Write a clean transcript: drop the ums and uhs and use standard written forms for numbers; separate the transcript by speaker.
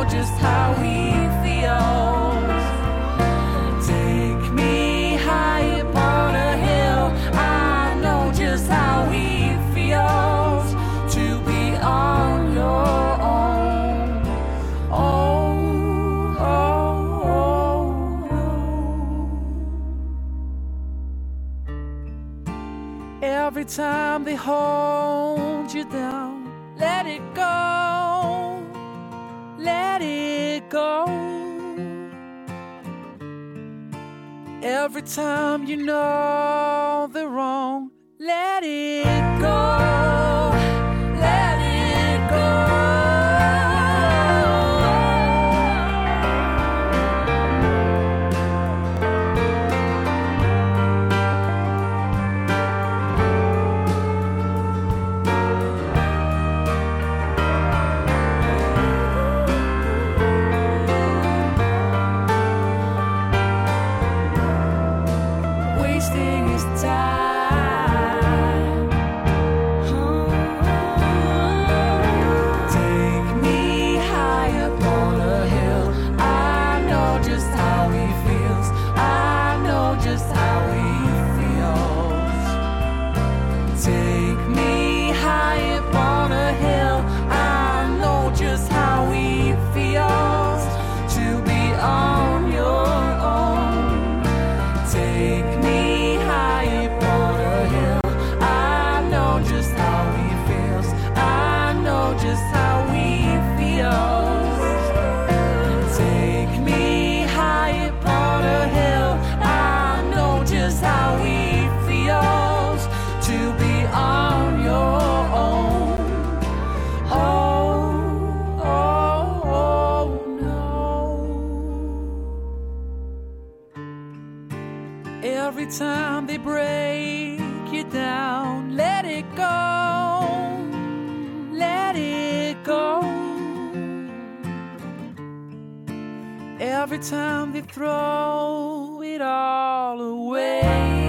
Speaker 1: know just how he feels. Take me high upon a hill. I know just how he feels to be on your own. Oh, oh, oh, oh. Every time they hold you down, let it go, let it go. Every time you know they're wrong, let it go, let it go. Wasting his time. Take me high upon a hill. I know just how he feels. I know just how he feels. Take me high upon a hill. I know just how he feels to be on your own. Take me high upon a hill. I know just how he feels. I know just how he feels. Take me high upon a hill. I know just how he feels to be on your own. Oh, oh, oh, no. Every time they break you down, let it go, let it go. Every time they throw it all away,